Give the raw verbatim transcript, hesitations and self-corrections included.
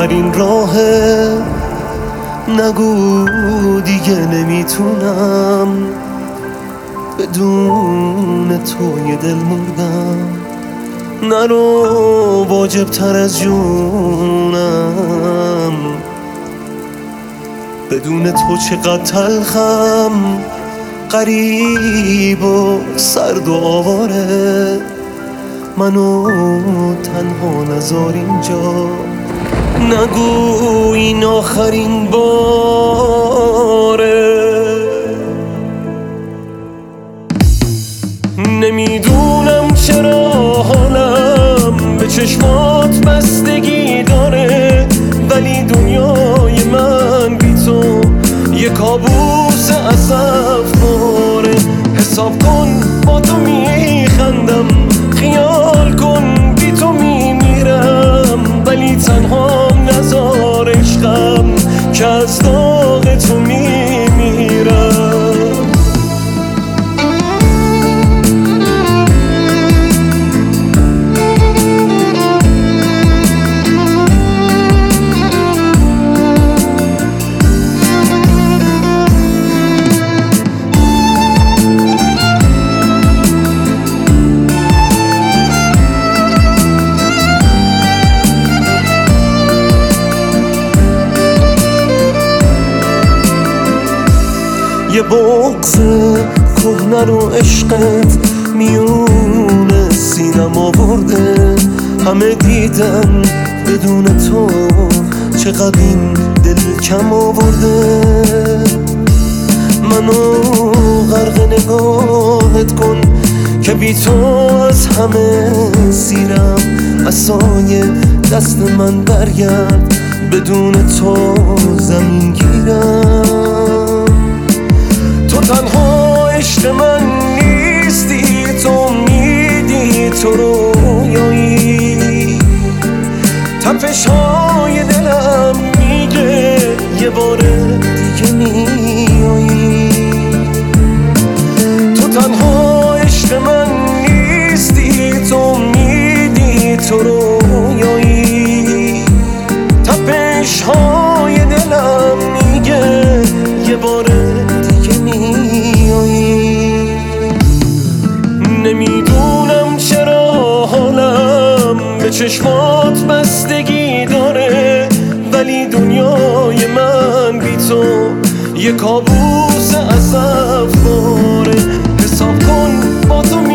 آخرین راهه. نگو دیگه نمیتونم بدون تو یه دل مردم. نرو واجب تر از جونم، بدون تو چقدر تلخم، غریب و سرد و آواره. منو تنها نذار اینجا، نگو این آخرین باره. نمیدونم چرا حالم به چشمات بستگی داره، ولی دنیای من بی تو یه کابوس اسف باره. حساب کن با تو میخندم، خیال کن بی تو میمیرم، ولی تنها نذار عشقم که از داغ تو میمیرم. یه بغض کهنه رو عشقت میون سینم آورده. همه دیدن بدون تو چقدر این دل کم آورده. منو غرق نگاهت کن که بی تو از همه سیرم. عصای دست من برگرد، بدون تو زمین گیرم. تو تنها عشق من نیستی، تو میدی تو رویایی. تپش های دلم میگه یه بار دیگه میایی. تو تنها عشق من نیستی، تو میدی تو رویایی. تپش های دلم میگه یه بار نمیدونم چرا حالم به چشمات بستگی داره، ولی دنیای من بی تو یه کابوس اسف باره. حساب کن با تو